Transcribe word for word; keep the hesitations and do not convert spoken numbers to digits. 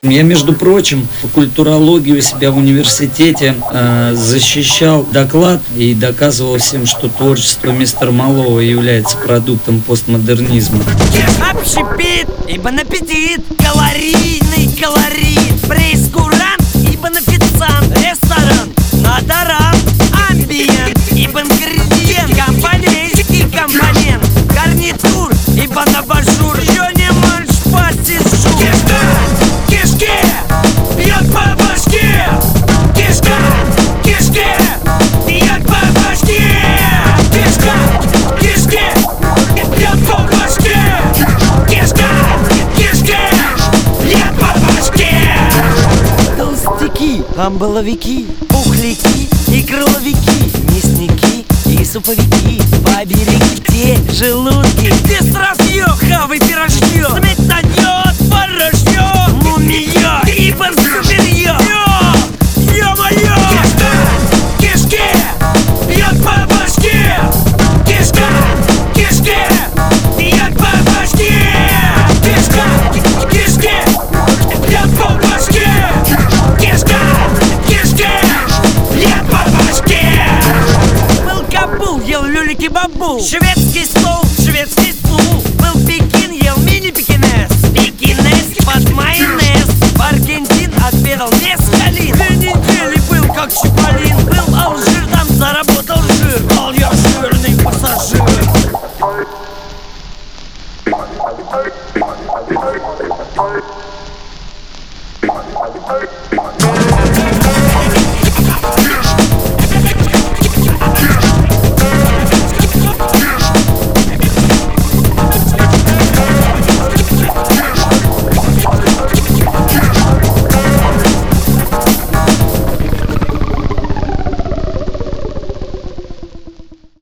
Я, между прочим, по культурологии у себя в университете э, защищал доклад и доказывал всем, что творчество мистера Малого является продуктом постмодернизма. Общепит и бон-аппетит, калорийный колорит, прейскурант и бон-официант, ресторан, натаран, амбиент и бон-градиент, компонент и компонент, гарнитур и бон-абажур, еще не манш, пастишур. Кишки бьет по башке, кишка, кишки бьет по башке, кишка, кишки бьет по башке, кишка, кишки бьет по башке. Толстяки, амбаловики, пухляки и крыловики, мясники и суповики, поберегите желудки, без травье, хавай пирожье, сметанье, творожье, мумия и борсуперье. Ё-моё! Кишка, кишки бьет по башке, кишка, кишки бьет по башке, кишка, кишки бьет по башке, кишка, кишки бьет по башке. Был Кабул, ел люлики-бабу, шведский стол, шведский стул. Был Пекин, ел мини-пекинес, пекинес под майонез. В Аргентин отведал мескалин, две недели был как чиполлин. Был Алжир, там заработал жир, ал я жирный пассажир. Hey!